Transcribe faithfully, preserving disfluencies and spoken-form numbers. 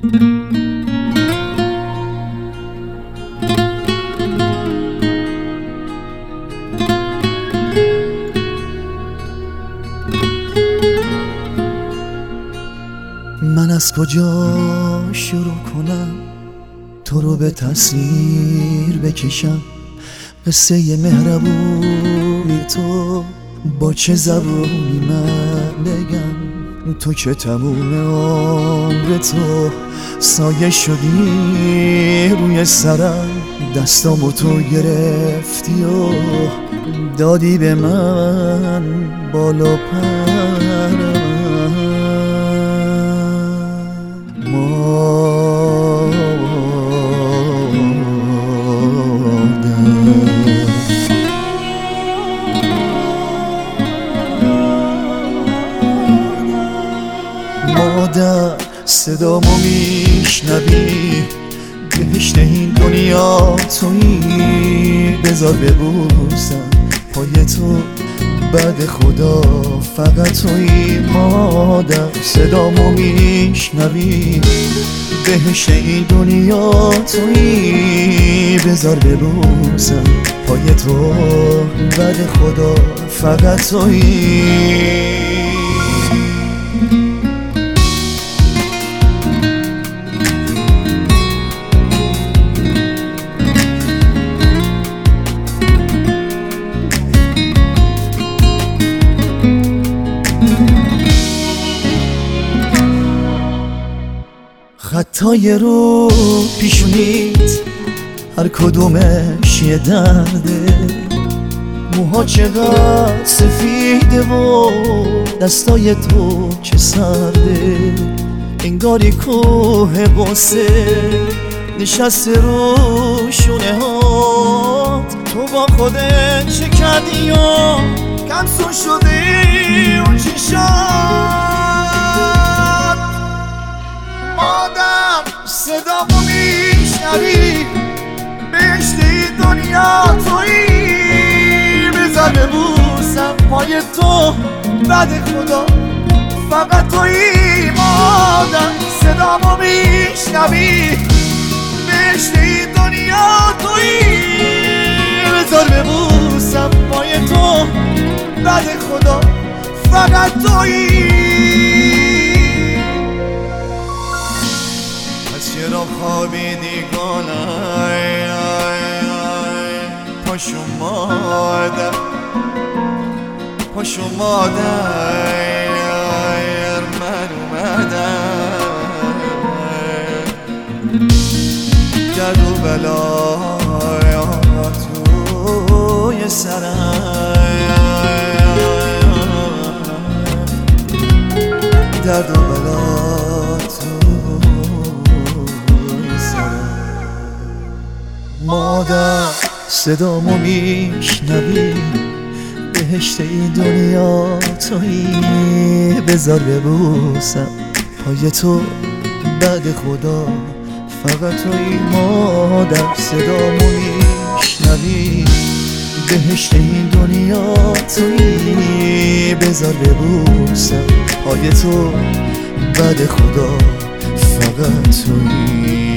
من از کجا شروع کنم تو رو به تصویر بکشم؟ قصه مهربونی تو با چه زبونی من بگم؟ تو که تموم عمر تو سایه شدی روی سرم، دستامو تو گرفتی و دادی به من بالا پرم. مادر صدامو میشنوی؟ بهشت این دنیا تویی، بذار ببوسم پای تو بعد خدا فقط تویی. مادر صدامو میشنوی؟ بهشت این دنیا تویی، بذار ببوسم پای تو بعد خدا فقط تویی. خطای رو پیشونیت هر کدومش یه درده، موها چقدر سفیده و دستای تو چه سرده. انگاری کوه قصه نشسته رو شونه هات، تو با خودت چه کردی و کمسون شدی اون چشات. مادر صدامو میشنوی؟ بهشت دنیا تویی، بذار ببوسم پای تو بعد خدا فقط تویی. مادر صدامو میشنوی؟ بهشت دنیا تویی، بذار ببوسم پای تو بعد خدا فقط تویی. چرا خوابیدی گلای پاشو مادر، پاشو مادر من اومدم. درد و بلای توی سرم، درد و بلای توی سرم. مادر صدامو میشنوی؟ بهشت این دنیا تویی، بذار ببوسم پای تو بعد خدا فقط تویی. مادر صدامو میشنوی؟ بهشت این دنیا تویی، بذار ببوسم پای تو بعد خدا فقط تویی.